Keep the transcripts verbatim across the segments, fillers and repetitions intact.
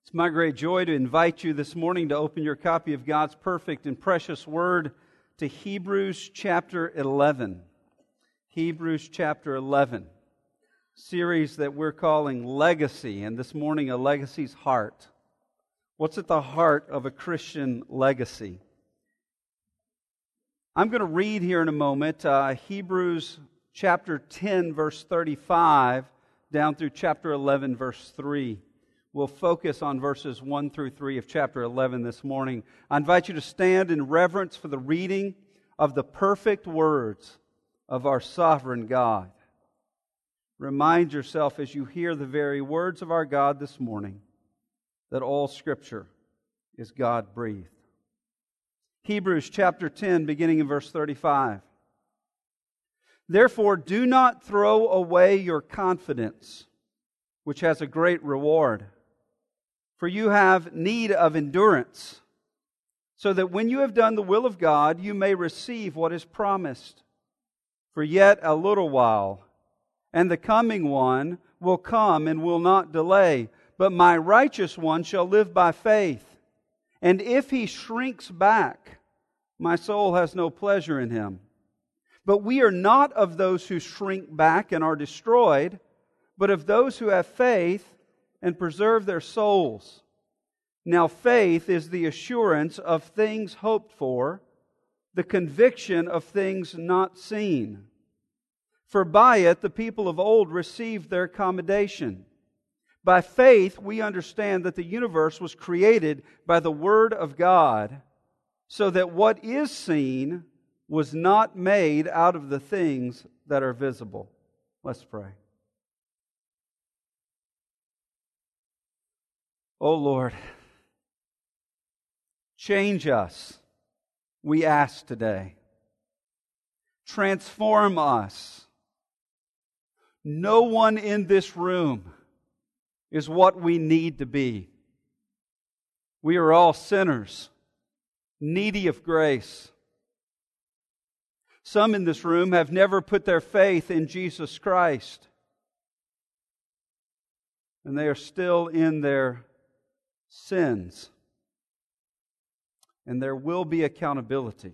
It's my great joy to invite you this morning to open your copy of God's perfect and precious Word to Hebrews chapter eleven. Hebrews chapter eleven. Series that we're calling Legacy, and this morning, a legacy's heart. What's at the heart of a Christian legacy? I'm going to read here in a moment uh, Hebrews chapter ten, verse thirty-five, down through chapter eleven, verse three. We'll focus on verses one through three of chapter eleven this morning. I invite you to stand in reverence for the reading of the perfect words of our sovereign God. Remind yourself as you hear the very words of our God this morning that all Scripture is God-breathed. Hebrews chapter ten, beginning in verse thirty-five. Therefore, do not throw away your confidence, which has a great reward. For you have need of endurance, so that when you have done the will of God, you may receive what is promised. For yet a little while, and the coming one will come and will not delay. But my righteous one shall live by faith. And if he shrinks back, my soul has no pleasure in him. But we are not of those who shrink back and are destroyed, but of those who have faith and preserve their souls. Now faith is the assurance of things hoped for, the conviction of things not seen. For by it the people of old received their commendation. By faith we understand that the universe was created by the Word of God, so that what is seen was not made out of the things that are visible. Let's pray. Oh Lord, change us, we ask today. Transform us. No one in this room is what we need to be. We are all sinners, needy of grace. Some in this room have never put their faith in Jesus Christ, and they are still in their sins, and there will be accountability.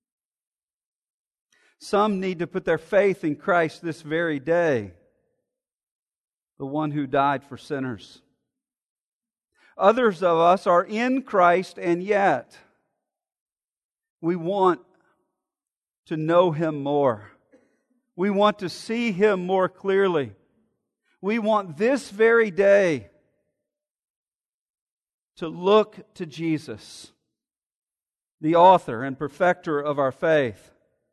Some need to put their faith in Christ this very day, the one who died for sinners. Others of us are in Christ, and yet we want to know Him more. We want to see Him more clearly. We want this very day to look to Jesus, the author and perfecter of our faith,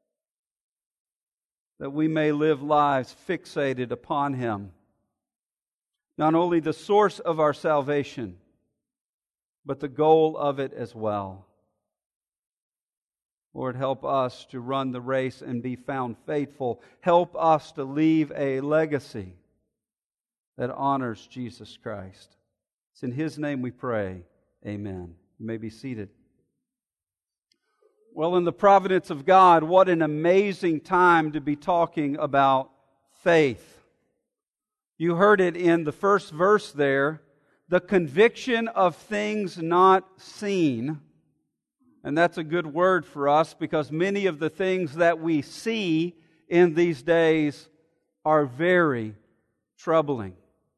that we may live lives fixated upon Him, not only the source of our salvation, but the goal of it as well. Lord, help us to run the race and be found faithful. Help us to leave a legacy that honors Jesus Christ. It's in His name we pray. Amen. You may be seated. Well, in the providence of God, what an amazing time to be talking about faith. You heard it in the first verse there, the conviction of things not seen. And that's a good word for us because many of the things that we see in these days are very troubling.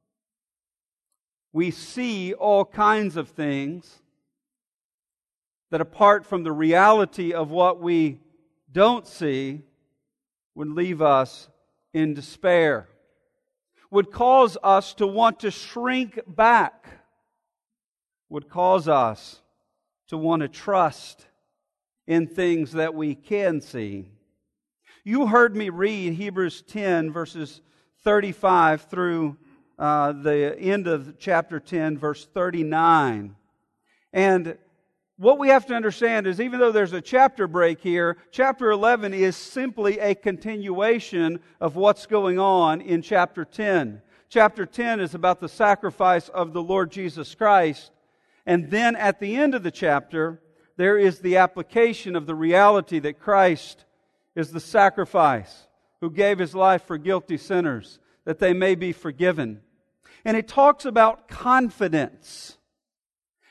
We see all kinds of things that, apart from the reality of what we don't see, would leave us in despair, would cause us to want to shrink back, would cause us to want to trust in things that we can see. You heard me read Hebrews ten, verses thirty-five through uh, the end of chapter ten, verse thirty-nine. And what we have to understand is, even though there's a chapter break here, chapter eleven is simply a continuation of what's going on in chapter ten. Chapter ten is about the sacrifice of the Lord Jesus Christ. And then at the end of the chapter, there is the application of the reality that Christ is the sacrifice who gave His life for guilty sinners, that they may be forgiven. And it talks about confidence.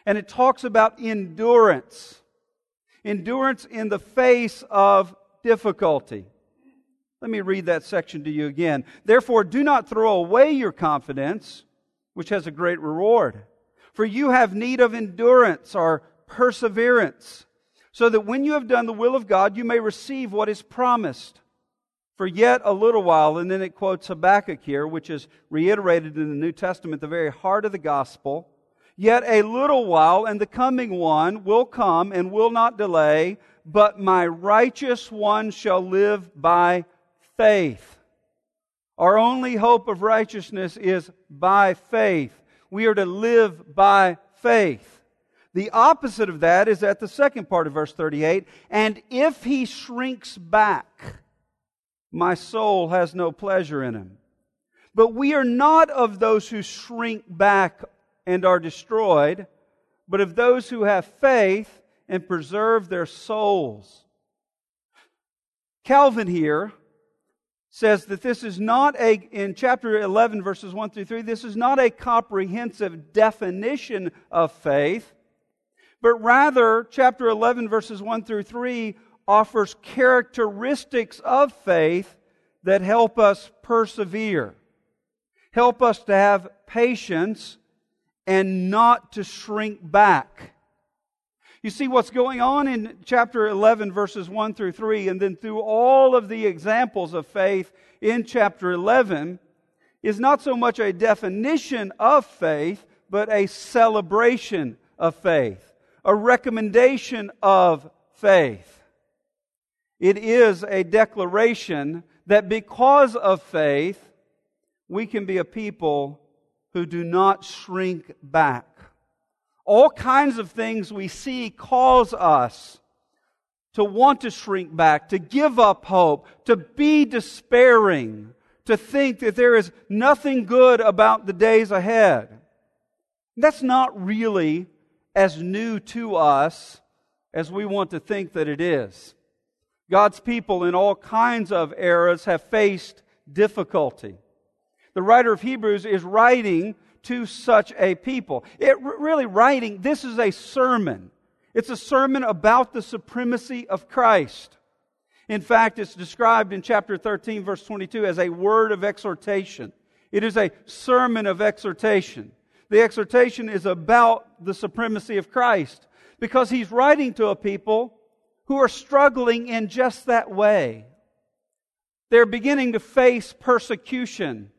And it talks about endurance. Endurance in the face of difficulty. Let me read that section to you again. Therefore, do not throw away your confidence, which has a great reward. For you have need of endurance or perseverance, so that when you have done the will of God, you may receive what is promised. For yet a little while, and then it quotes Habakkuk here, which is reiterated in the New Testament, the very heart of the gospel. Yet a little while, and the coming one will come and will not delay, but my righteous one shall live by faith. Our only hope of righteousness is by faith. We are to live by faith. The opposite of that is at the second part of verse thirty-eight. And if he shrinks back, my soul has no pleasure in him. But we are not of those who shrink back and are destroyed, but of those who have faith and preserve their souls. Calvin here says that this is not a, in chapter eleven, verses one through three, this is not a comprehensive definition of faith, but rather, chapter eleven, verses one through three, offers characteristics of faith that help us persevere, help us to have patience, and not to shrink back. You see, what's going on in chapter eleven, verses one through three, and then through all of the examples of faith in chapter eleven, is not so much a definition of faith, but a celebration of faith, a recommendation of faith. It is a declaration that because of faith, we can be a people who do not shrink back. All kinds of things we see cause us to want to shrink back, to give up hope, to be despairing, to think that there is nothing good about the days ahead. That's not really as new to us as we want to think that it is. God's people in all kinds of eras have faced difficulty. The writer of Hebrews is writing to such a people. It really writing, this is a sermon. It's a sermon about the supremacy of Christ. In fact, it's described in chapter thirteen, verse twenty-two as a word of exhortation. It is a sermon of exhortation. The exhortation is about the supremacy of Christ because he's writing to a people who are struggling in just that way. They're beginning to face persecution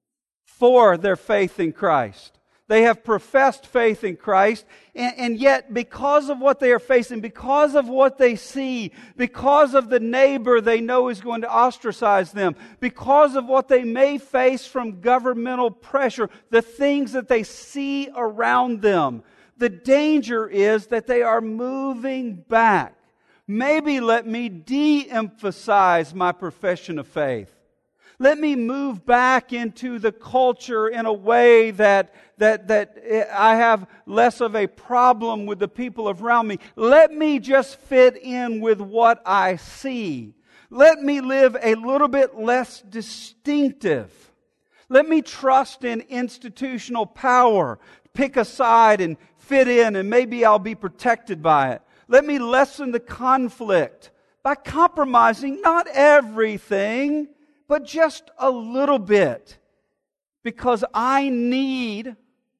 for their faith in Christ. They have professed faith in Christ, and, and yet because of what they are facing, because of what they see, because of the neighbor they know is going to ostracize them, because of what they may face from governmental pressure, the things that they see around them, the danger is that they are moving back. Maybe let me de-emphasize my profession of faith. Let me move back into the culture in a way that, that, that I have less of a problem with the people around me. Let me just fit in with what I see. Let me live a little bit less distinctive. Let me trust in institutional power, pick a side and fit in, and maybe I'll be protected by it. Let me lessen the conflict by compromising not everything, but just a little bit, because I need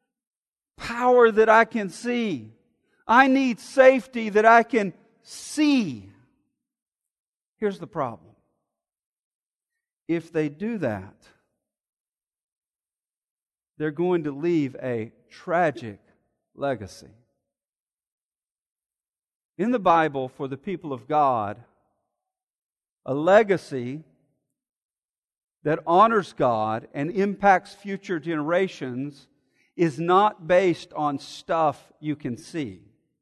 power that I can see. I need safety that I can see. Here's the problem. If they do that, they're going to leave a tragic legacy. In the Bible, for the people of God, a legacy that honors God and impacts future generations is not based on stuff you can see.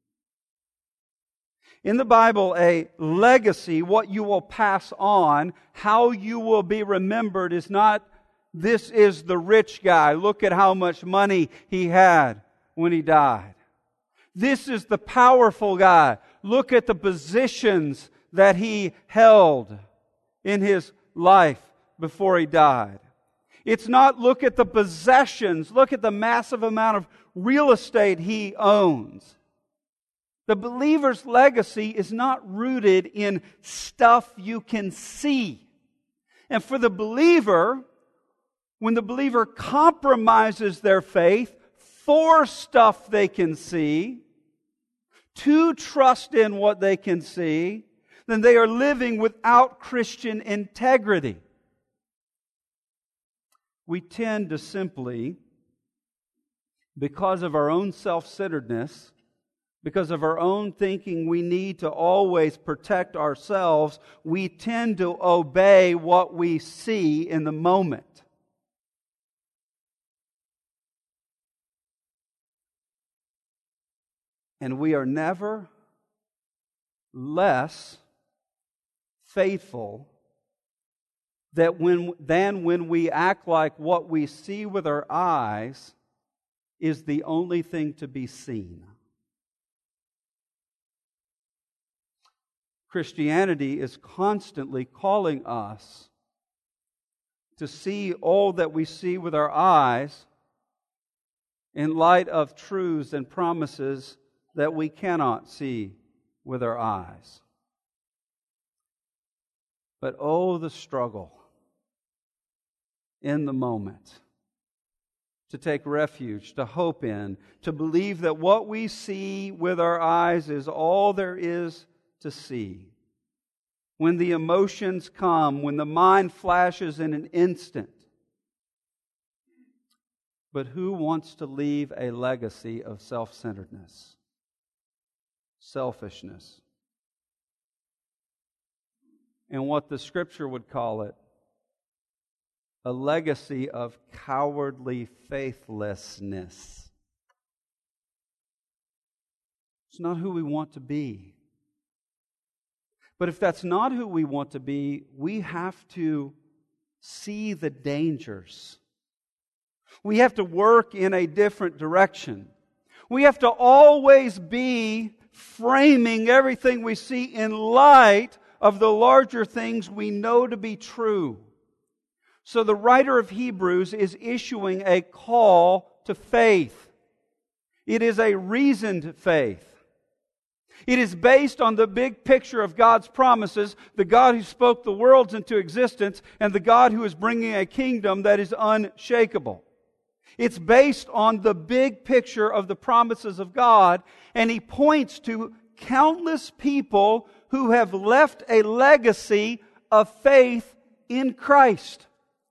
In the Bible, a legacy, what you will pass on, how you will be remembered, is not, this is the rich guy, look at how much money he had when he died. This is the powerful guy, look at the positions that he held in his life before he died. It's not look at the possessions, look at the massive amount of real estate he owns. The believer's legacy is not rooted in stuff you can see. And for the believer, when the believer compromises their faith for stuff they can see, to trust in what they can see, then they are living without Christian integrity. We tend to simply, because of our own self-centeredness, because of our own thinking we need to always protect ourselves, we tend to obey what we see in the moment. And we are never less faithful that when, than when we act like what we see with our eyes is the only thing to be seen. Christianity is constantly calling us to see all that we see with our eyes in light of truths and promises that we cannot see with our eyes. But oh, the struggle in the moment to take refuge, to hope in, to believe that what we see with our eyes is all there is to see. When the emotions come, when the mind flashes in an instant. But who wants to leave a legacy of self-centeredness? Selfishness. And what the Scripture would call it, a legacy of cowardly faithlessness. It's not who we want to be. But if that's not who we want to be, we have to see the dangers. We have to work in a different direction. We have to always be framing everything we see in light of the larger things we know to be true. So the writer of Hebrews is issuing a call to faith. It is a reasoned faith. It is based on the big picture of God's promises, the God who spoke the worlds into existence, and the God who is bringing a kingdom that is unshakable. It's based on the big picture of the promises of God, and he points to countless people who have left a legacy of faith in Christ.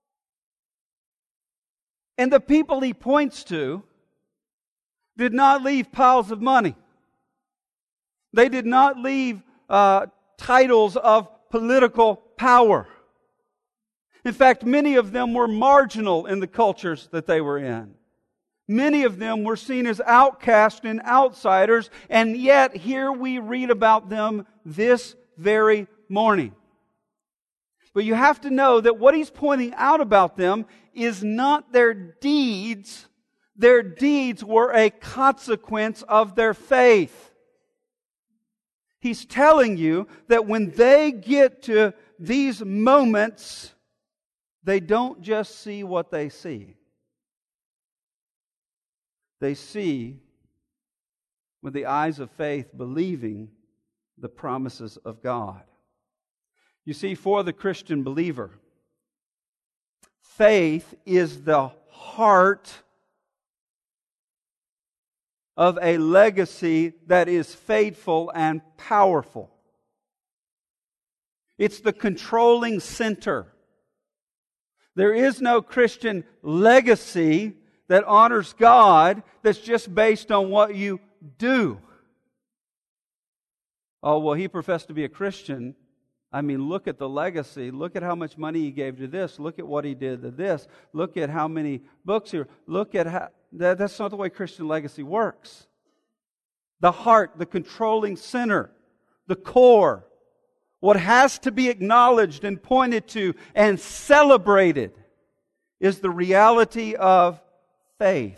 And the people he points to did not leave piles of money. They did not leave uh, titles of political power. In fact, many of them were marginal in the cultures that they were in. Many of them were seen as outcasts and outsiders, and yet here we read about them this very morning. But you have to know that what he's pointing out about them is not their deeds. Their deeds were a consequence of their faith. He's telling you that when they get to these moments, they don't just see what they see. They see with the eyes of faith, believing the promises of God. You see, for the Christian believer, faith is the heart of a legacy that is faithful and powerful. It's the controlling center. There is no Christian legacy that honors God that's just based on what you do. Oh, well, he professed to be a Christian. I mean, look at the legacy. Look at how much money he gave to this. Look at what he did to this. Look at how many books he... Look at how... That, that's not the way Christian legacy works. The heart, the controlling center, the core, what has to be acknowledged and pointed to and celebrated is the reality of faith.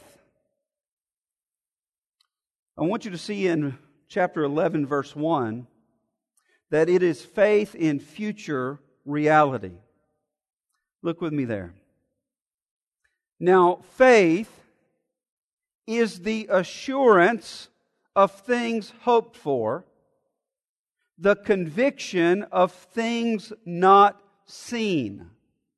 I want you to see in chapter eleven, verse one, that it is faith in future reality. Look with me there. Now, faith is the assurance of things hoped for, the conviction of things not seen.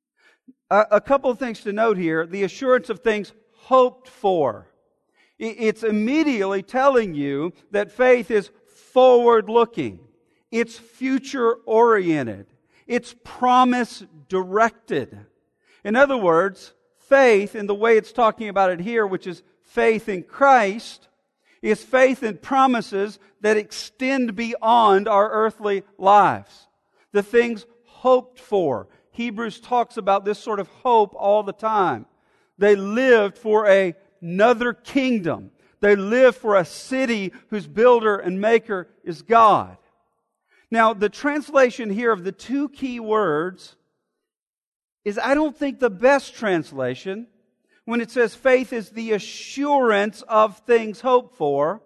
A, a couple of things to note here. The assurance of things hoped for. It's immediately telling you that faith is forward-looking. It's future-oriented. It's promise-directed. In other words, faith, in the way it's talking about it here, which is faith in Christ, is faith in promises that extend beyond our earthly lives. The things hoped for. Hebrews talks about this sort of hope all the time. They lived for a, another kingdom. They lived for a city whose builder and maker is God. Now, the translation here of the two key words is, I don't think, the best translation. When it says faith is the assurance of things hoped for,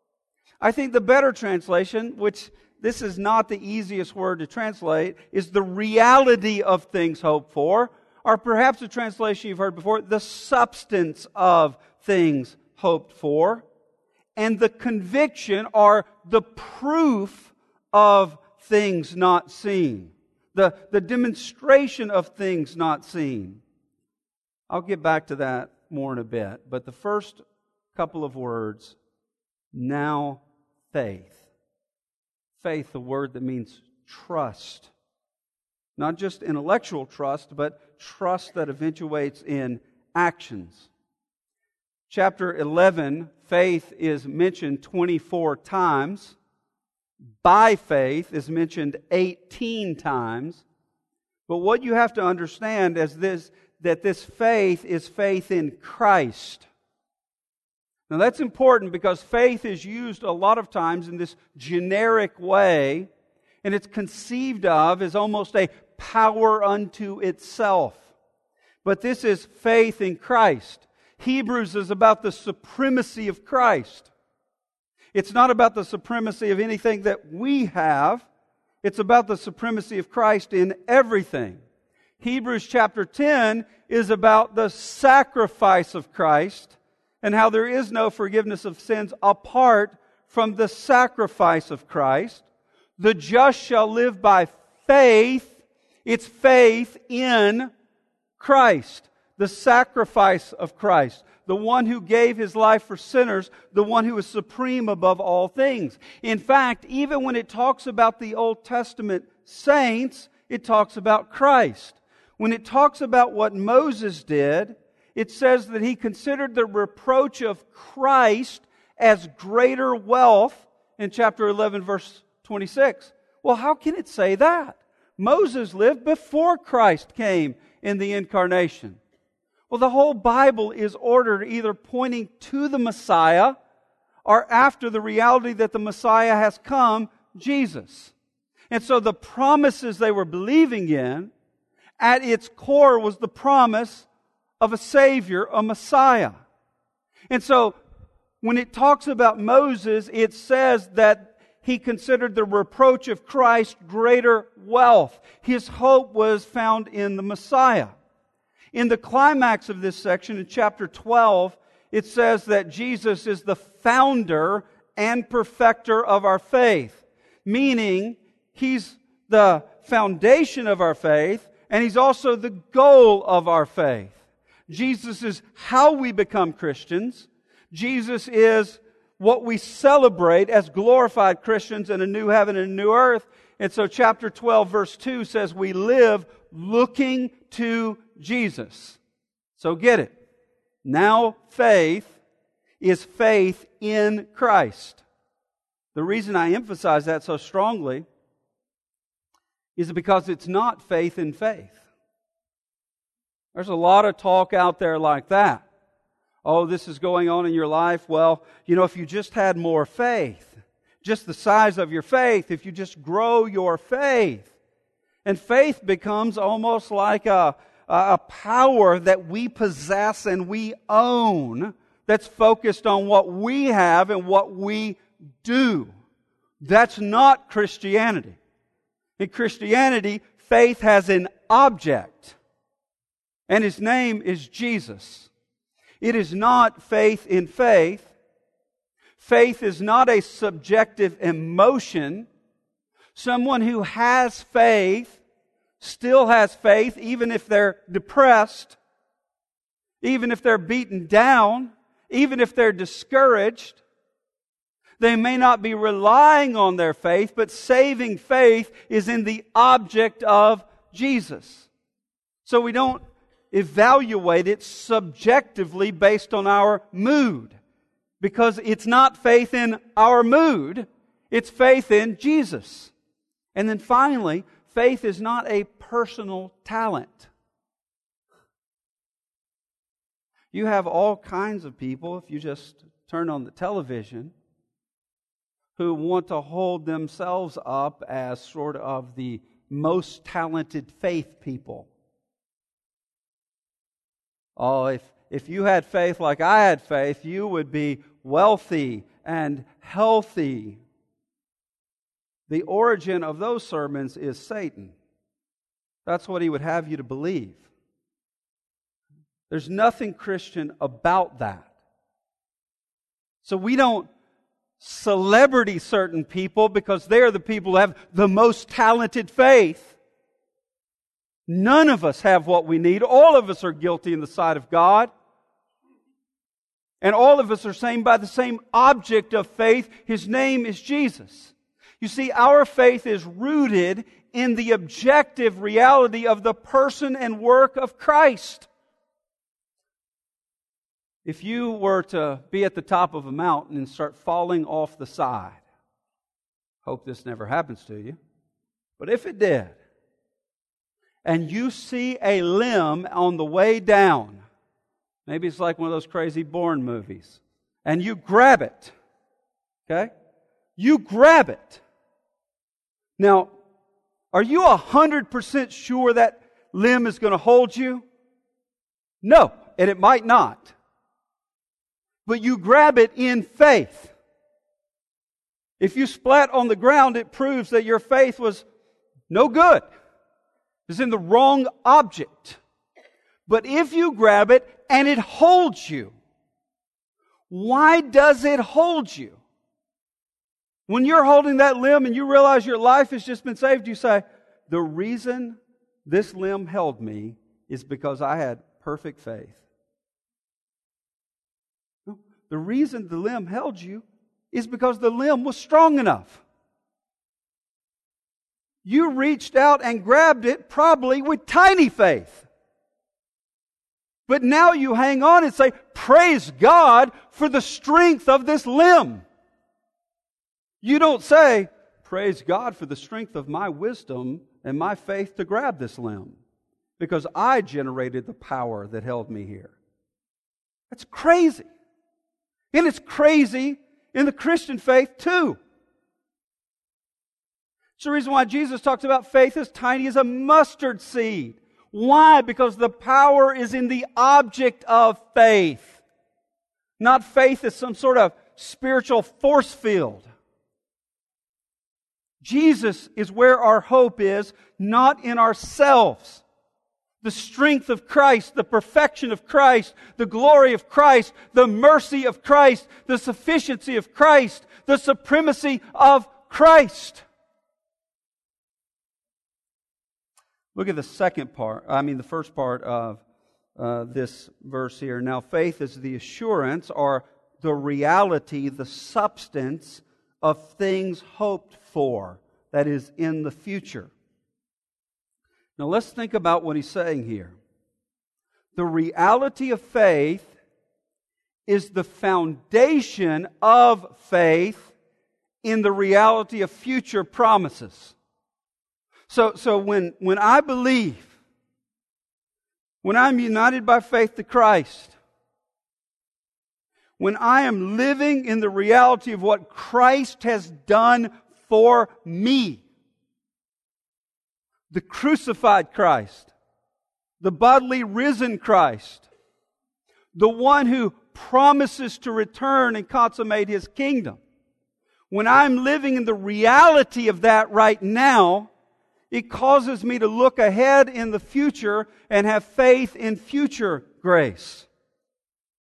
I think the better translation, which this is not the easiest word to translate, is the reality of things hoped for, or perhaps a translation you've heard before, the substance of things hoped for, and the conviction or the proof of things not seen, the, the demonstration of things not seen. I'll get back to that more in a bit. But the first couple of words, now faith. Faith, the word that means trust. Not just intellectual trust, but trust that eventuates in actions. Chapter eleven, faith is mentioned twenty-four times. By faith is mentioned eighteen times. But what you have to understand is this, that this faith is faith in Christ. Now that's important because faith is used a lot of times in this generic way, and it's conceived of as almost a power unto itself. But this is faith in Christ. Hebrews is about the supremacy of Christ. It's not about the supremacy of anything that we have. It's about the supremacy of Christ in everything. Hebrews chapter ten is about the sacrifice of Christ and how there is no forgiveness of sins apart from the sacrifice of Christ. The just shall live by faith. It's faith in Christ, the sacrifice of Christ, the one who gave His life for sinners, the one who is supreme above all things. In fact, even when it talks about the Old Testament saints, it talks about Christ. When it talks about what Moses did, it says that he considered the reproach of Christ as greater wealth in chapter eleven, verse twenty-six. Well, how can it say that? Moses lived before Christ came in the incarnation. Well, the whole Bible is ordered either pointing to the Messiah or after the reality that the Messiah has come, Jesus. And so the promises they were believing in, at its core was the promise of a Savior, a Messiah. And so when it talks about Moses, it says that he considered the reproach of Christ greater wealth. His hope was found in the Messiah. In the climax of this section, in chapter twelve, it says that Jesus is the founder and perfecter of our faith, meaning He's the foundation of our faith, and He's also the goal of our faith. Jesus is how we become Christians. Jesus is what we celebrate as glorified Christians in a new heaven and a new earth. And so chapter twelve, verse two says we live looking to Jesus. So get it. Now faith is faith in Christ. The reason I emphasize that so strongly is because it's not faith in faith. There's a lot of talk out there like that. Oh, this is going on in your life. Well, you know, if you just had more faith, just the size of your faith, if you just grow your faith. And faith becomes almost like a, a power that we possess and we own that's focused on what we have and what we do. That's not Christianity. In Christianity, faith has an object, and His name is Jesus. It is not faith in faith. Faith is not a subjective emotion. Someone who has faith still has faith even if they're depressed, even if they're beaten down, even if they're discouraged. They may not be relying on their faith, but saving faith is in the object of Jesus. So we don't evaluate it subjectively based on our mood, because it's not faith in our mood, it's faith in Jesus. And then finally, faith is not a personal talent. You have all kinds of people, if you just turn on the television, who want to hold themselves up as sort of the most talented faith people. Oh, if, if you had faith like I had faith, you would be wealthy and healthy. The origin of those sermons is Satan. That's what he would have you to believe. There's nothing Christian about that. So we don't celebrity certain people because they're the people who have the most talented faith. None of us have what we need. All of us are guilty in the sight of God. And all of us are saved by the same object of faith. His name is Jesus. You see, our faith is rooted in the objective reality of the person and work of Christ. If you were to be at the top of a mountain and start falling off the side, hope this never happens to you, but if it did, and you see a limb on the way down, maybe it's like one of those Crazy Born movies, and you grab it, okay? You grab it. Now, are you one hundred percent sure that limb is going to hold you? No, and it might not. But you grab it in faith. If you splat on the ground, it proves that your faith was no good. It's in the wrong object. But if you grab it and it holds you, why does it hold you? When you're holding that limb and you realize your life has just been saved, you say, the reason this limb held me is because I had perfect faith. The reason the limb held you is because the limb was strong enough. You reached out and grabbed it probably with tiny faith. But now you hang on and say, praise God for the strength of this limb. You don't say, praise God for the strength of my wisdom and my faith to grab this limb, because I generated the power that held me here. That's crazy. And it's crazy in the Christian faith too. It's the reason why Jesus talks about faith as tiny as a mustard seed. Why? Because the power is in the object of faith. Not faith as some sort of spiritual force field. Jesus is where our hope is, not in ourselves. The strength of Christ, the perfection of Christ, the glory of Christ, the mercy of Christ, the sufficiency of Christ, the supremacy of Christ. Look at the second part, I mean the first part of uh, this verse here. Now faith is the assurance or the reality, the substance of things hoped for, that is in the future. Now let's think about what he's saying here. The reality of faith is the foundation of faith in the reality of future promises. So, so when, when I believe, when I'm united by faith to Christ, when I am living in the reality of what Christ has done for me, the crucified Christ, the bodily risen Christ, the one who promises to return and consummate His kingdom. When I'm living in the reality of that right now, it causes me to look ahead in the future and have faith in future grace.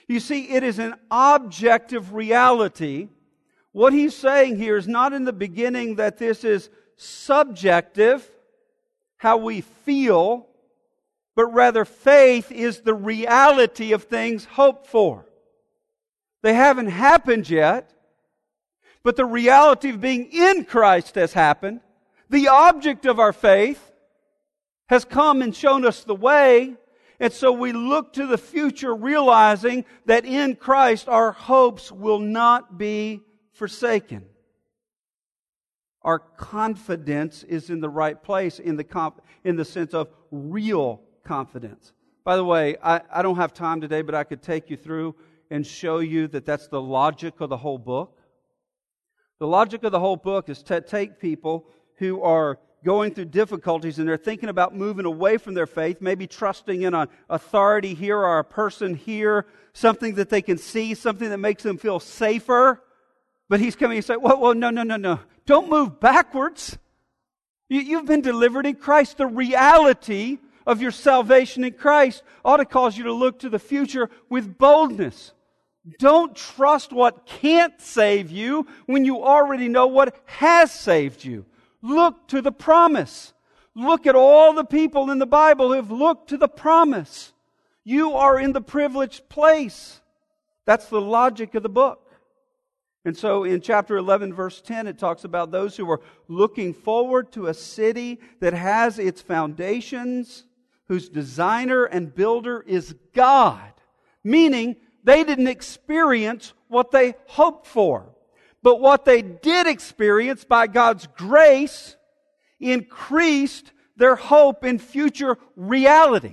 You see, it is an objective reality. What he's saying here is not in the beginning that this is subjective, how we feel, but rather faith is the reality of things hoped for. They haven't happened yet, but the reality of being in Christ has happened. The object of our faith has come and shown us the way, and so we look to the future realizing that in Christ our hopes will not be forsaken. Our confidence is in the right place in the comp- in the sense of real confidence. By the way, I, I don't have time today, but I could take you through and show you that that's the logic of the whole book. The logic of the whole book is to take people who are going through difficulties and they're thinking about moving away from their faith, maybe trusting in an authority here or a person here, something that they can see, something that makes them feel safer. But he's coming and saying, well, well, no, no, no, no. Don't move backwards. You, you've been delivered in Christ. The reality of your salvation in Christ ought to cause you to look to the future with boldness. Don't trust what can't save you when you already know what has saved you. Look to the promise. Look at all the people in the Bible who have looked to the promise. You are in the privileged place. That's the logic of the book. And so in chapter eleven, verse ten, it talks about those who are looking forward to a city that has its foundations, whose designer and builder is God. Meaning, they didn't experience what they hoped for. But what they did experience by God's grace increased their hope in future reality.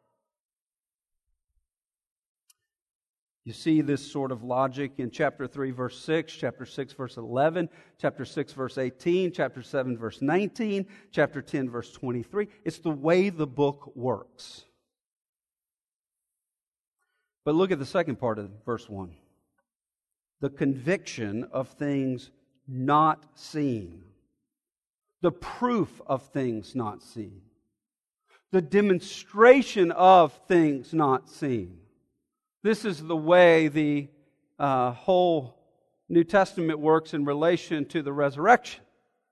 You see this sort of logic in chapter three, verse six, chapter six, verse eleven, chapter six, verse eighteen, chapter seven, verse nineteen, chapter ten, verse twenty-three. It's the way the book works. But look at the second part of verse one. The conviction of things not seen. The proof of things not seen. The demonstration of things not seen. This is the way the uh, whole New Testament works in relation to the resurrection.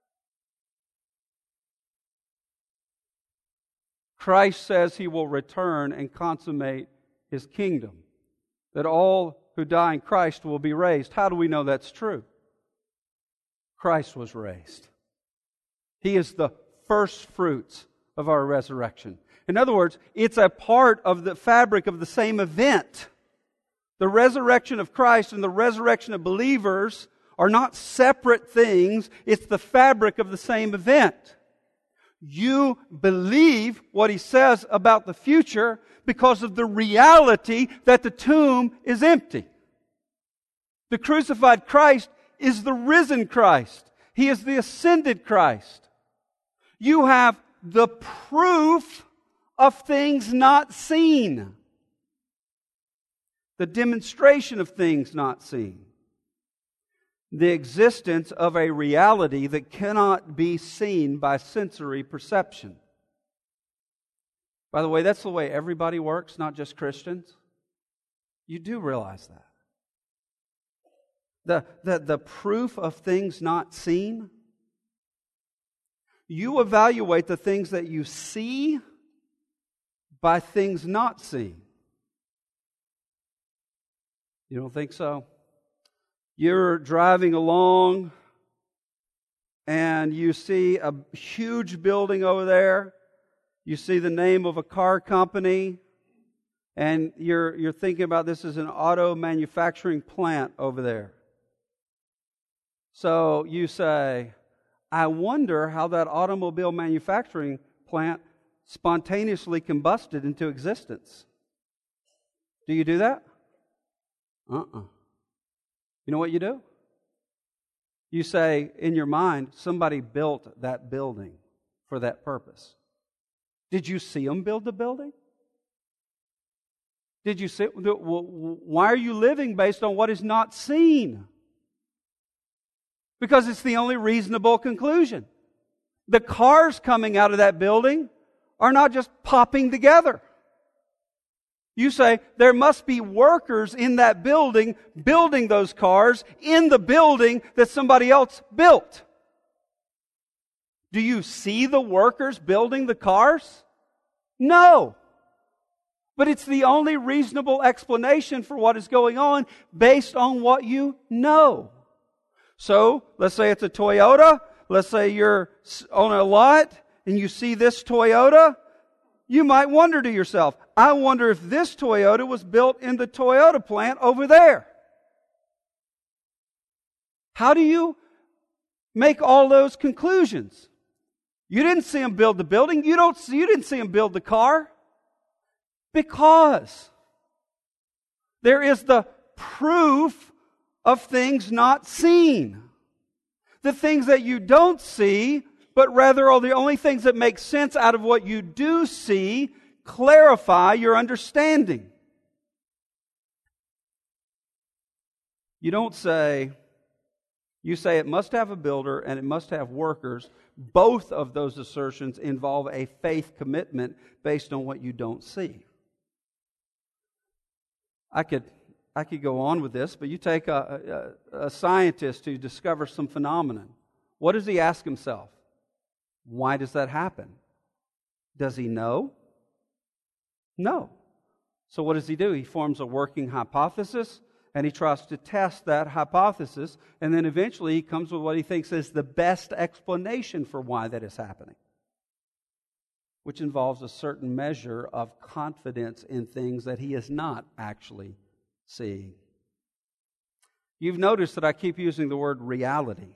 Christ says He will return and consummate His kingdom. That all who die in Christ will be raised. How do we know that's true? Christ was raised. He is the first fruits of our resurrection. In other words, it's a part of the fabric of the same event. The resurrection of Christ and the resurrection of believers are not separate things. It's the fabric of the same event. You believe what He says about the future because of the reality that the tomb is empty. The crucified Christ is the risen Christ. He is the ascended Christ. You have the proof of things not seen. The demonstration of things not seen. The existence of a reality that cannot be seen by sensory perception. By the way, that's the way everybody works, not just Christians. You do realize that. The, the, the proof of things not seen. You evaluate the things that you see by things not seen. You don't think so? You're driving along and you see a huge building over there. You see the name of a car company and you're, you're thinking about this as an auto manufacturing plant over there. So you say, I wonder how that automobile manufacturing plant spontaneously combusted into existence. Do you do that? Uh-uh. You know what you do? You say, in your mind, somebody built that building for that purpose. Did you see them build the building? Did you see? Why are you living based on what is not seen? Because it's the only reasonable conclusion. The cars coming out of that building are not just popping together. You say, there must be workers in that building building those cars in the building that somebody else built. Do you see the workers building the cars? No. But it's the only reasonable explanation for what is going on based on what you know. So, let's say it's a Toyota. Let's say you're on a lot and you see this Toyota. You might wonder to yourself, I wonder if this Toyota was built in the Toyota plant over there. How do you make all those conclusions? You didn't see them build the building. You don't see, you didn't see them build the car. Because there is the proof of things not seen. The things that you don't see, but rather are the only things that make sense out of what you do see, clarify your understanding. You don't say, you say it must have a builder and it must have workers. Both of those assertions involve a faith commitment based on what you don't see. I could I could go on with this, but you take a, a, a scientist who discovers some phenomenon. What does he ask himself? Why does that happen? Does he know? No. So what does he do? He forms a working hypothesis, and he tries to test that hypothesis, and then eventually he comes with what he thinks is the best explanation for why that is happening, which involves a certain measure of confidence in things that he is not actually seeing. You've noticed that I keep using the word reality.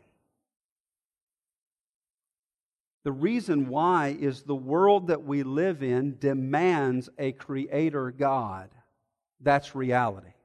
The reason why is the world that we live in demands a creator God. That's reality.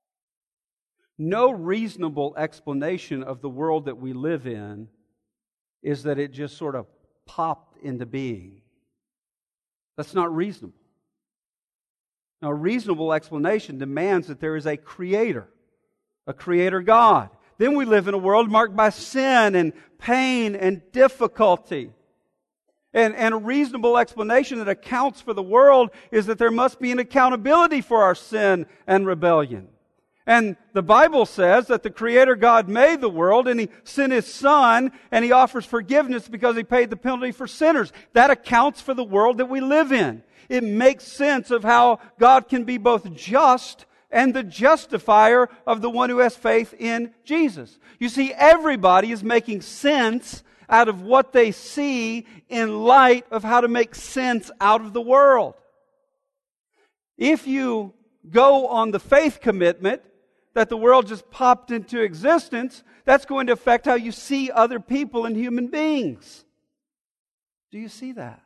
No reasonable explanation of the world that we live in is that it just sort of popped into being. That's not reasonable. Now, a reasonable explanation demands that there is a creator, a creator God. Then we live in a world marked by sin and pain and difficulty. And, and a reasonable explanation that accounts for the world is that there must be an accountability for our sin and rebellion. And the Bible says that the Creator God made the world and He sent His Son and He offers forgiveness because He paid the penalty for sinners. That accounts for the world that we live in. It makes sense of how God can be both just and the justifier of the one who has faith in Jesus. You see, everybody is making sense out of what they see in light of how to make sense out of the world. If you go on the faith commitment that the world just popped into existence, that's going to affect how you see other people and human beings. Do you see that?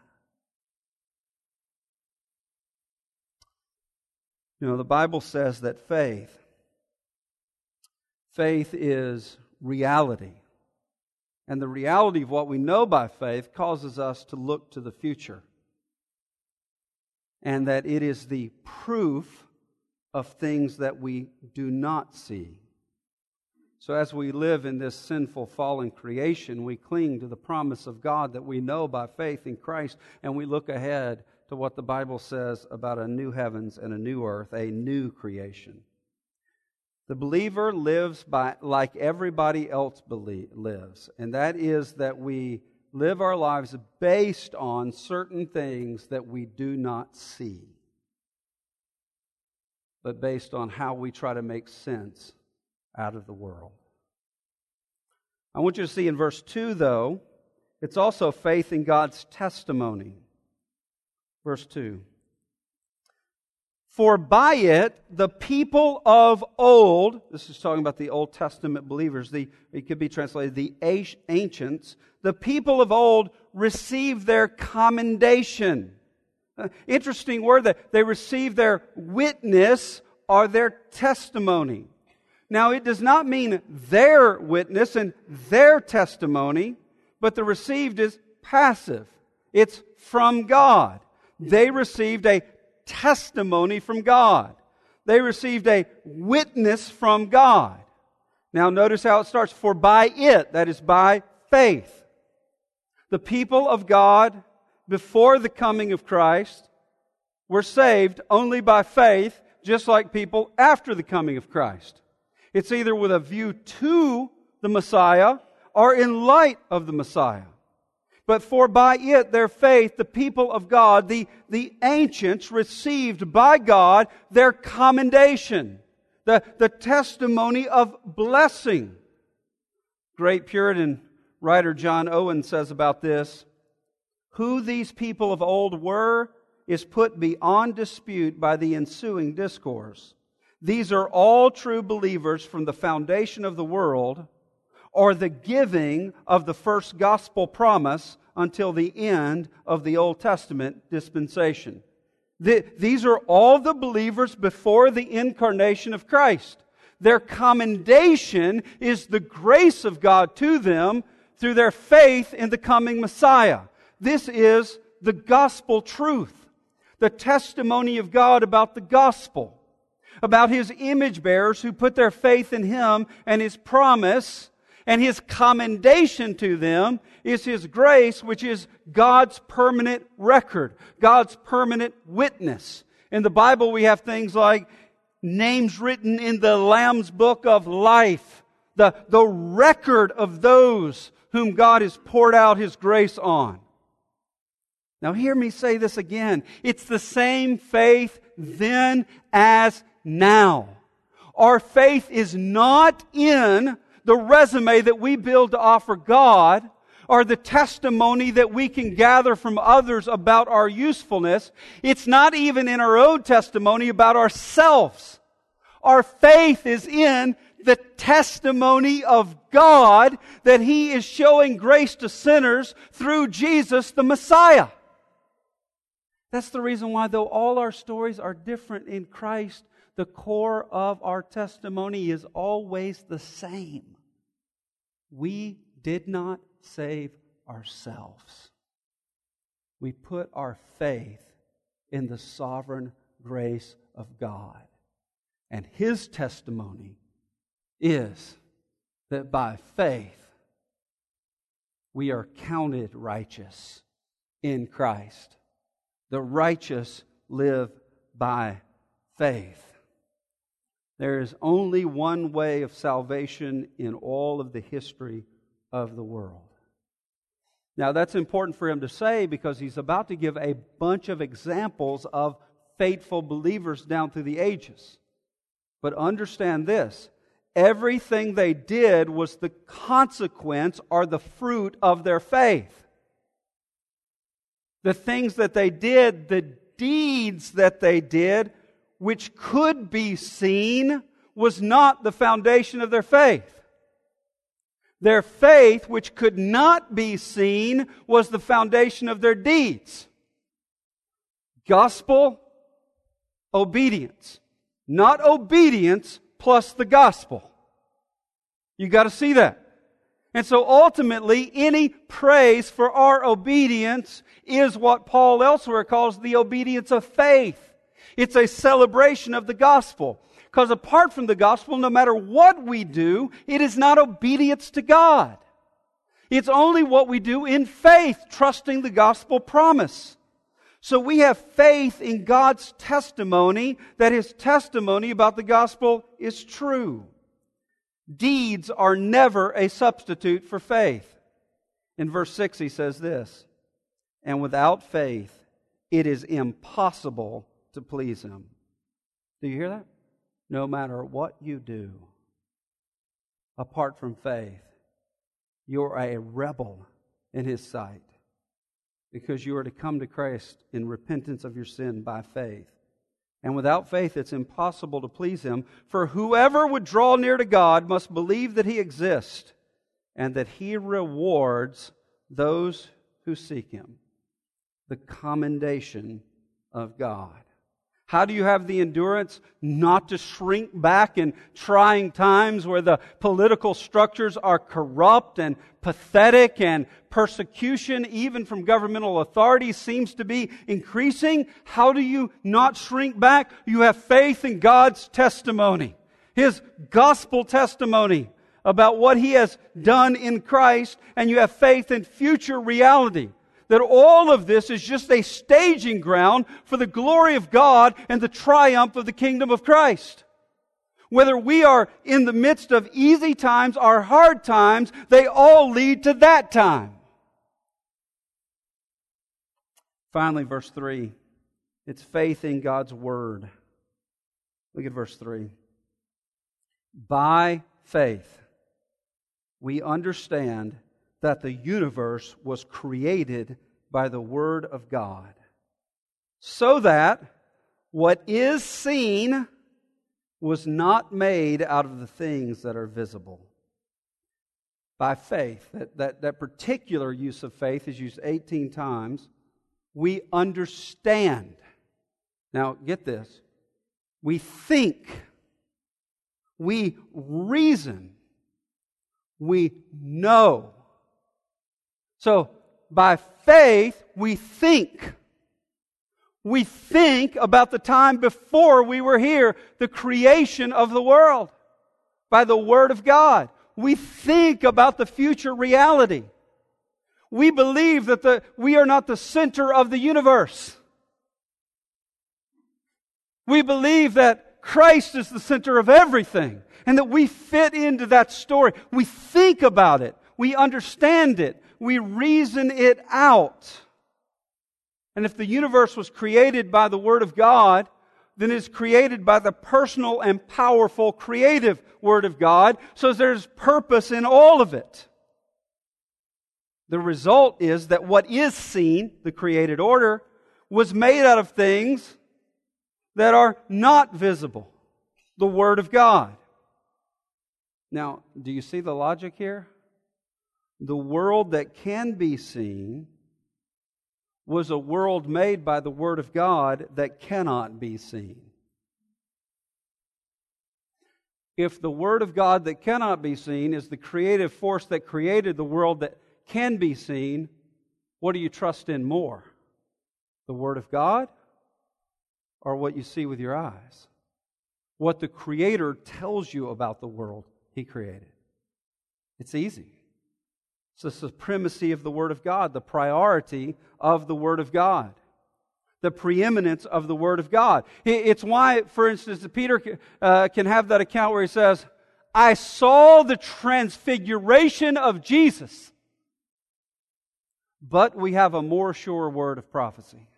You know, the Bible says that faith, faith is reality. And the reality of what we know by faith causes us to look to the future. And that it is the proof of things that we do not see. So as we live in this sinful, fallen creation, we cling to the promise of God that we know by faith in Christ, and we look ahead to what the Bible says about a new heavens and a new earth, a new creation. The believer lives by like everybody else believe, lives, and that is that we live our lives based on certain things that we do not see, but based on how we try to make sense out of the world. I want you to see in verse two, though, it's also faith in God's testimony. Verse two. For by it the people of old, this is talking about the Old Testament believers, the, it could be translated the ancients, the people of old received their commendation. Uh, interesting word that they received their witness or their testimony. Now it does not mean their witness and their testimony, but the received is passive. It's from God. They received a testimony from God. They received a witness from God. Now notice how it starts. For by it, that is by faith, the people of God before the coming of Christ We're saved only by faith, just like people after the coming of Christ. It's either with a view to the Messiah or in light of the Messiah. But for by it, their faith, the people of God, the, the ancients received by God their commendation, the, the testimony of blessing. Great Puritan writer John Owen says about this, "Who these people of old were is put beyond dispute by the ensuing discourse. These are all true believers from the foundation of the world, or the giving of the first gospel promise until the end of the Old Testament dispensation." The, these are all the believers before the incarnation of Christ. Their commendation is the grace of God to them through their faith in the coming Messiah. This is the gospel truth, the testimony of God about the gospel, about His image bearers who put their faith in Him and His promise, and His commendation to them is His grace, which is God's permanent record, God's permanent witness. In the Bible we have things like names written in the Lamb's Book of Life, the, the record of those whom God has poured out His grace on. Now hear me say this again. It's the same faith then as now. Our faith is not in the resume that we build to offer God, or the testimony that we can gather from others about our usefulness. It's not even in our own testimony about ourselves. Our faith is in the testimony of God that He is showing grace to sinners through Jesus the Messiah. That's the reason why, though all our stories are different in Christ, the core of our testimony is always the same. We did not save ourselves. We put our faith in the sovereign grace of God. And His testimony is that by faith we are counted righteous in Christ. The righteous live by faith. There is only one way of salvation in all of the history of the world. Now that's important for him to say because he's about to give a bunch of examples of faithful believers down through the ages. But understand this, everything they did was the consequence or the fruit of their faith. The things that they did, the deeds that they did, which could be seen, was not the foundation of their faith. Their faith, which could not be seen, was the foundation of their deeds. Gospel, obedience. Not obedience plus the gospel. You got to see that. And so ultimately, any praise for our obedience is what Paul elsewhere calls the obedience of faith. It's a celebration of the gospel. Because apart from the gospel, no matter what we do, it is not obedience to God. It's only what we do in faith, trusting the gospel promise. So we have faith in God's testimony that His testimony about the gospel is true. Deeds are never a substitute for faith. In verse six he says this, "And without faith it is impossible to please Him." Do you hear that? No matter what you do, apart from faith, you're a rebel in His sight. Because you are to come to Christ in repentance of your sin by faith. And without faith, it's impossible to please Him. For whoever would draw near to God must believe that He exists and that He rewards those who seek Him. The commendation of God. How do you have the endurance not to shrink back in trying times where the political structures are corrupt and pathetic and persecution, even from governmental authorities, seems to be increasing? How do you not shrink back? You have faith in God's testimony, His gospel testimony about what He has done in Christ, and you have faith in future reality. that all of this is just a staging ground for the glory of God and the triumph of the kingdom of Christ. Whether we are in the midst of easy times or hard times, they all lead to that time. Finally, verse three. It's faith in God's Word. Look at verse three. By faith, we understand that the universe was created by the Word of God, so that what is seen was not made out of the things that are visible. By faith, that, that, that particular use of faith is used eighteen times. We understand. Now, get this. We think. We reason. We know. So, by faith, we think. We think about the time before we were here, the creation of the world, by the Word of God. We think about the future reality. We believe that the, we are not the center of the universe. We believe that Christ is the center of everything and that we fit into that story. We think about it. We understand it. We reason it out. And if the universe was created by the Word of God, then it's created by the personal and powerful creative Word of God. So there's purpose in all of it. The result is that what is seen, the created order, was made out of things that are not visible. The Word of God. Now, do you see the logic here? The world that can be seen was a world made by the Word of God that cannot be seen. If the Word of God that cannot be seen is the creative force that created the world that can be seen, what do you trust in more? The Word of God or what you see with your eyes? What the Creator tells you about the world He created. It's easy. It's the supremacy of the Word of God, the priority of the Word of God, the preeminence of the Word of God. It's why, for instance, Peter uh, can have that account where he says, I saw the transfiguration of Jesus. But we have a more sure word of prophecy.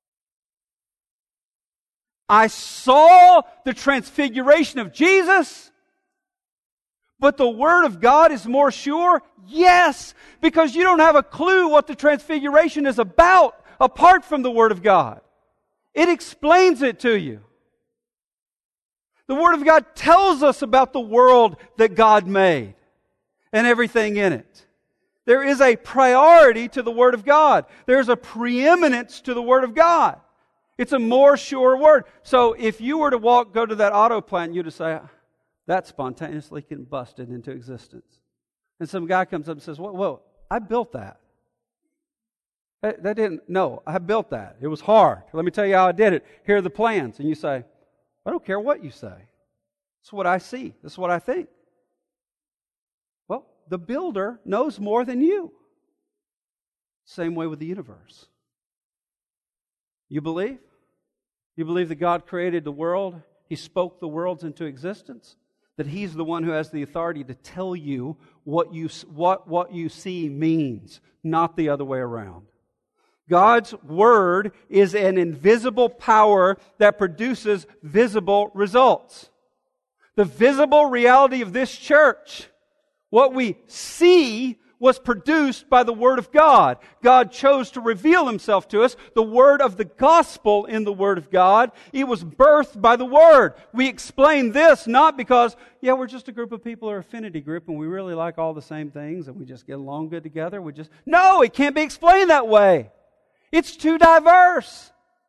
I saw the transfiguration of Jesus, but the Word of God is more sure? Yes, because you don't have a clue what the transfiguration is about apart from the Word of God. It explains it to you. The Word of God tells us about the world that God made and everything in it. There is a priority to the Word of God. There's a preeminence to the Word of God. It's a more sure word. So if you were to walk, go to that auto plant, you'd say, that spontaneously combusted into existence. And some guy comes up and says, whoa, whoa, I built that. That, that didn't, no, I built that. It was hard. Let me tell you how I did it. Here are the plans. And you say, I don't care what you say. It's what I see. This is what I think. Well, the builder knows more than you. Same way with the universe. You believe? You believe that God created the world? He spoke the worlds into existence? That He's the one who has the authority to tell you what you, what, what you see means, not the other way around. God's Word is an invisible power that produces visible results. The visible reality of this church, what we see, was produced by the Word of God. God chose to reveal Himself to us. The Word of the Gospel in the Word of God. It was birthed by the Word. We explain this not because, yeah, we're just a group of people or affinity group and we really like all the same things and we just get along good together. We just No, it can't be explained that way. It's too diverse.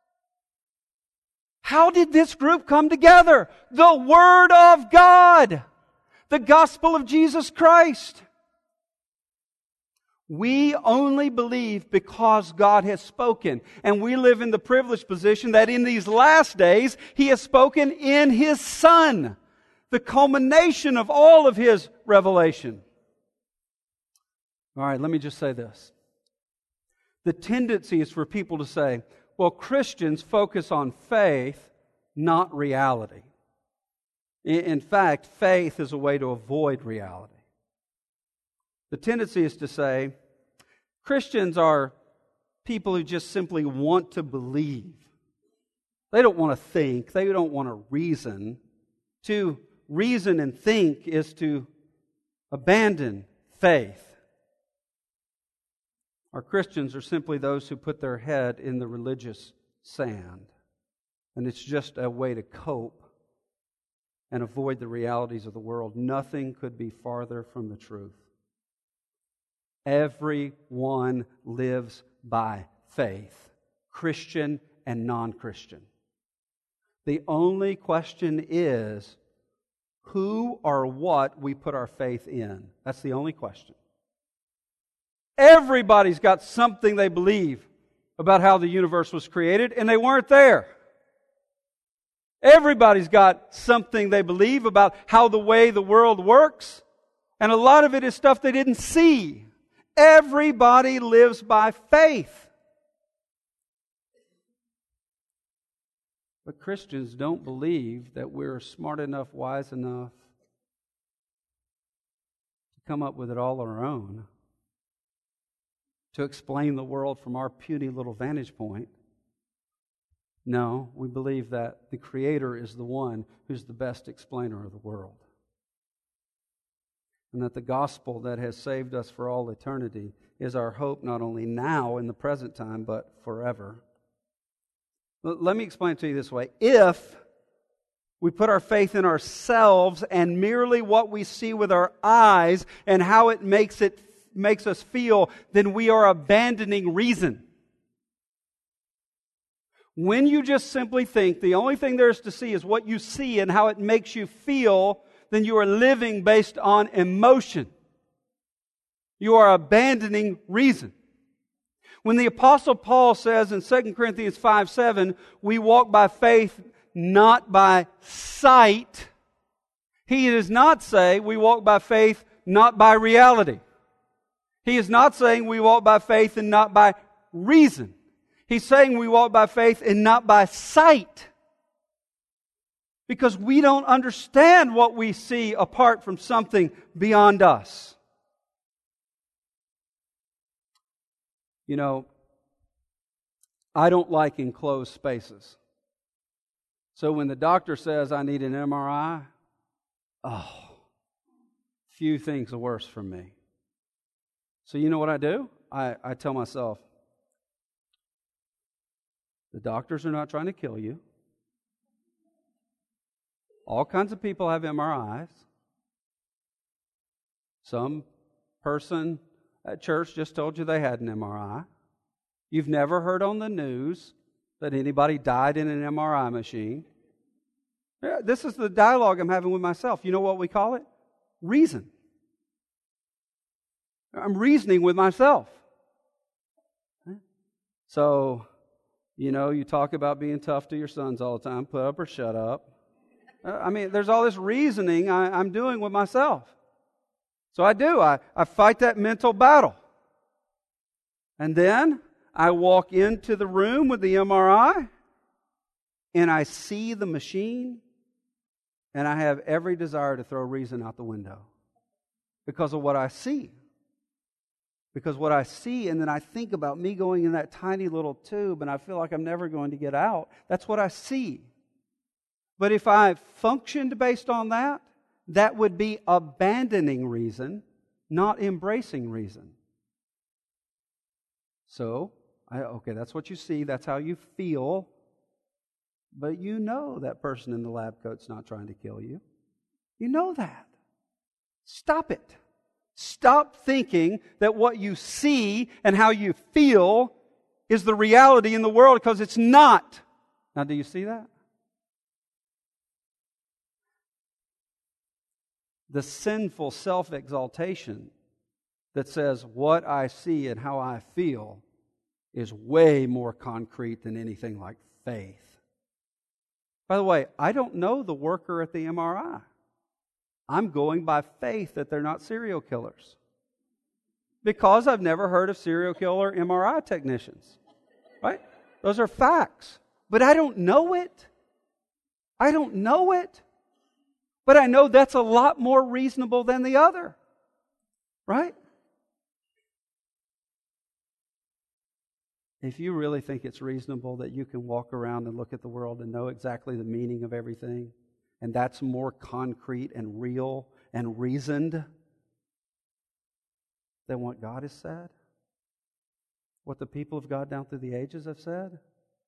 How did this group come together? The Word of God. The gospel of Jesus Christ. We only believe because God has spoken. And we live in the privileged position that in these last days, He has spoken in His Son. The culmination of all of His revelation. All right, let me just say this. the tendency is for people to say, well, Christians focus on faith, not reality. In fact, faith is a way to avoid reality. The tendency is to say, Christians are people who just simply want to believe. They don't want to think. They don't want to reason. To reason and think is to abandon faith. Our Christians are simply those who put their head in the religious sand. And it's just a way to cope and avoid the realities of the world. Nothing could be farther from the truth. Everyone lives by faith, Christian and non-Christian. The only question is who or what we put our faith in. That's the only question. Everybody's got something they believe about how the universe was created, and they weren't there. Everybody's got something they believe about how the way the world works, and a lot of it is stuff they didn't see. Everybody lives by faith. But Christians don't believe that we're smart enough, wise enough to come up with it all on our own, to explain the world from our puny little vantage point. No, we believe that the Creator is the one who's the best explainer of the world. And that the gospel that has saved us for all eternity is our hope not only now in the present time, but forever. Let me explain to you this way. If we put our faith in ourselves and merely what we see with our eyes and how it makes it makes us feel, then we are abandoning reason. When you just simply think the only thing there is to see is what you see and how it makes you feel, then you are living based on emotion. You are abandoning reason. When the Apostle Paul says in Second Corinthians five seven, we walk by faith, not by sight, he does not say we walk by faith, not by reality. He is not saying we walk by faith and not by reason. He's saying we walk by faith and not by sight. Because we don't understand what we see apart from something beyond us. You know, I don't like enclosed spaces. So when the doctor says I need an M R I, oh, few things are worse for me. So you know what I do? I, I tell myself, the doctors are not trying to kill you. All kinds of people have M R Is. Some person at church just told you they had an M R I. You've never heard on the news that anybody died in an M R I machine. Yeah, this is the dialogue I'm having with myself. You know what we call it? Reason. I'm reasoning with myself. So, you know, you talk about being tough to your sons all the time. Put up or shut up. I mean, there's all this reasoning I, I'm doing with myself. So I do. I, I fight that mental battle. And then I walk into the room with the M R I and I see the machine and I have every desire to throw reason out the window because of what I see. Because what I see, and then I think about me going in that tiny little tube and I feel like I'm never going to get out. That's what I see. But if I functioned based on that, that would be abandoning reason, not embracing reason. So, I, okay, that's what you see, that's how you feel, but you know that person in the lab coat's not trying to kill you. You know that. Stop it. Stop thinking that what you see and how you feel is the reality in the world, because it's not. Now, do you see that? The sinful self-exaltation that says what I see and how I feel is way more concrete than anything like faith. By the way, I don't know the worker at the M R I. I'm going by faith that they're not serial killers. because I've never heard of serial killer M R I technicians. Right? Those are facts. But I don't know it. I don't know it. But I know that's a lot more reasonable than the other. Right? If you really think it's reasonable that you can walk around and look at the world and know exactly the meaning of everything, and that's more concrete and real and reasoned than what God has said, what the people of God down through the ages have said,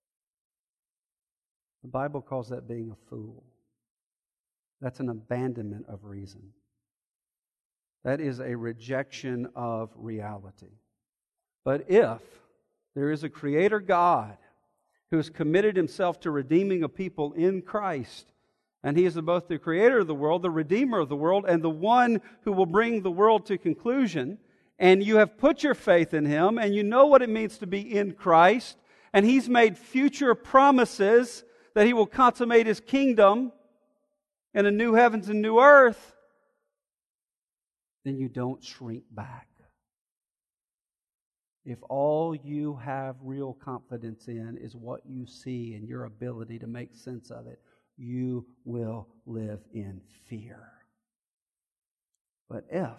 the Bible calls that being a fool. That's an abandonment of reason. That is a rejection of reality. But if there is a Creator God who has committed Himself to redeeming a people in Christ, and He is both the Creator of the world, the Redeemer of the world, and the one who will bring the world to conclusion, and you have put your faith in Him, and you know what it means to be in Christ, and He's made future promises that He will consummate His kingdom in a new heavens and new earth, then you don't shrink back. If all you have real confidence in is what you see and your ability to make sense of it, you will live in fear. But if,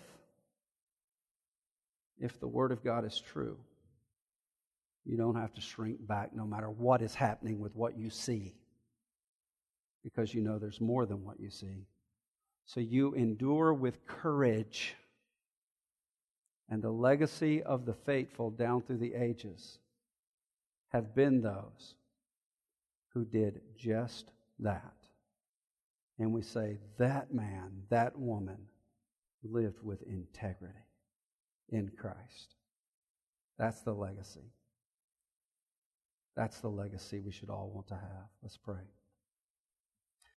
if the Word of God is true, you don't have to shrink back no matter what is happening with what you see, because you know there's more than what you see. So you endure with courage. And the legacy of the faithful down through the ages have been those who did just that. And we say, that man, that woman lived with integrity in Christ. That's the legacy. That's the legacy we should all want to have. Let's pray.